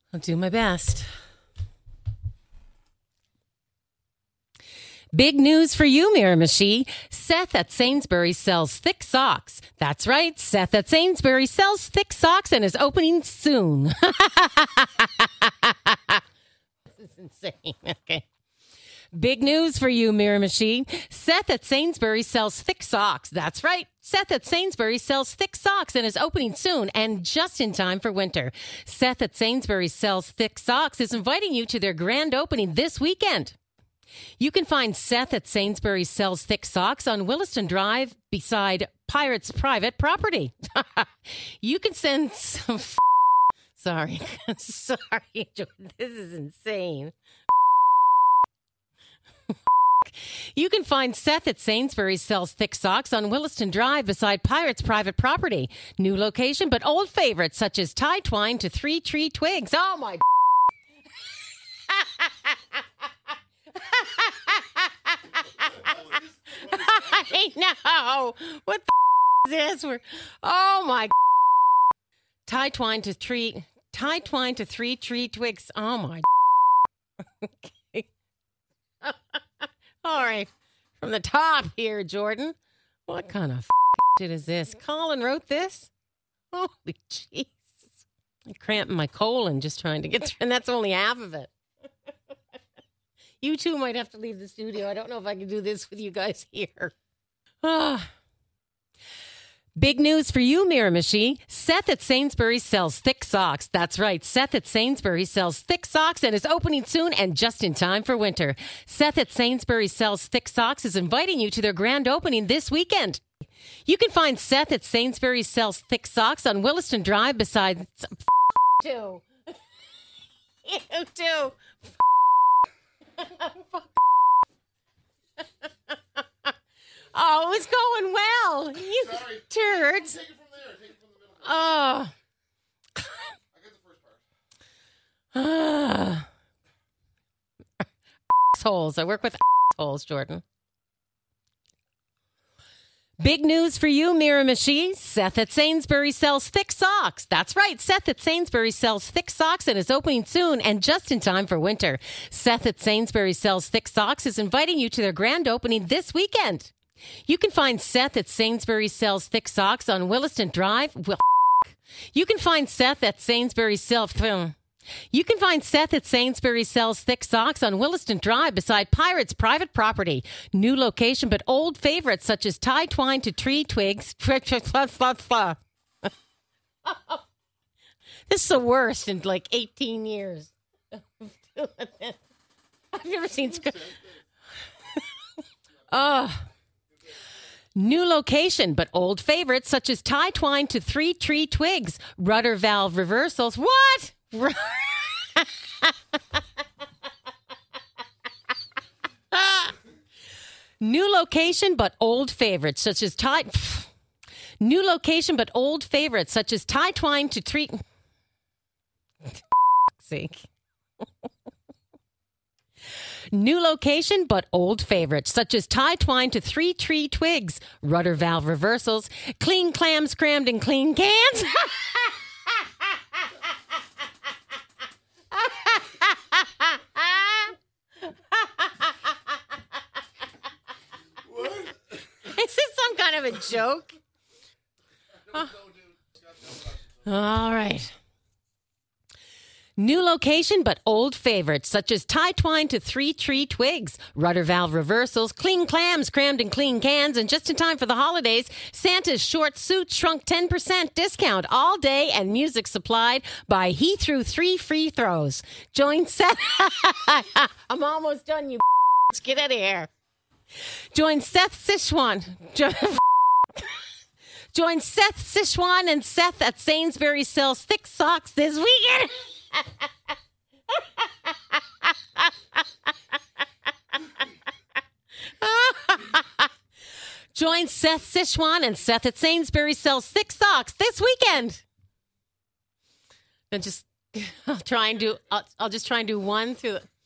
I'll do my best. Big news for you, Miramichi. Seth at Sainsbury's sells thick socks. That's right. Seth at Sainsbury's sells thick socks and is opening soon. This is insane. Okay. Big news for you, Miramichi. Seth at Sainsbury's sells thick socks. That's right. Seth at Sainsbury's sells thick socks and is opening soon and just in time for winter. Seth at Sainsbury's sells thick socks is inviting you to their grand opening this weekend. You can find Seth at Sainsbury's sells thick socks on Williston Drive beside Pirates Private Property. You can send some... Sorry. Sorry, Jordan. This is insane. You can find Seth at Sainsbury's sells thick socks on Williston Drive beside Pirates Private Property. New location, but old favorites such as tie twine to 3 tree twigs. Oh, my... I know. What the is this? Oh my! Tie twine to 3 tree twigs. Oh my! Okay. All right, from the top here, Jordan. What kind of shit is this? Colin wrote this. Holy jeez! I'm cramping my colon just trying to get through, and that's only half of it. You two might have to leave the studio. I don't know if I can do this with you guys here. Big news for you, Miramichi. Seth at Sainsbury's sells thick socks. That's right. Seth at Sainsbury's sells thick socks and is opening soon and just in time for winter. Seth at Sainsbury's sells thick socks is inviting you to their grand opening this weekend. You can find Seth at Sainsbury's sells thick socks on Williston Drive beside... You too. Oh, it's going well. You Sorry. turds. Take it from there. Take it from the middle. Oh. I get the first part. Assholes. I work with assholes, Jordan. Big news for you, Miramichi. Seth at Sainsbury's sells thick socks. That's right. Seth at Sainsbury's sells thick socks and is opening soon and just in time for winter. Seth at Sainsbury's sells thick socks is inviting you to their grand opening this weekend. You can find Seth at Sainsbury's sells thick socks on Williston Drive. You can find Seth at Sainsbury's sells... You can find Seth at Sainsbury's sells thick socks on Williston Drive beside Pirates Private Property. New location, but old favorites such as tie twine to tree twigs. This is the worst in like 18 years. I've never seen... New location, but old favorites such as tie twine to 3 tree twigs. Rudder valve reversals. What? New location, but old favorites such as tie. New location, but old favorites such as tie twine to tree. Sake. New location, but old favorites, such as tie twine to 3 tree twigs, rudder valve reversals, clean clams crammed in clean cans. What? Is this some kind of a joke? All right. New location, but old favorites, such as tie twine to 3 tree twigs, rudder valve reversals, clean clams crammed in clean cans, and just in time for the holidays, Santa's short suit shrunk 10% discount all day and music supplied by He Threw 3 free throws. Join Seth. I'm almost done, you Get out of here. Join Seth Sichwan. Join Seth Sichwan and Seth at Sainsbury's sells thick socks this weekend. Join Seth Sichwan and Seth at Sainsbury's sells thick socks this weekend. Then I'll just try and do one through the...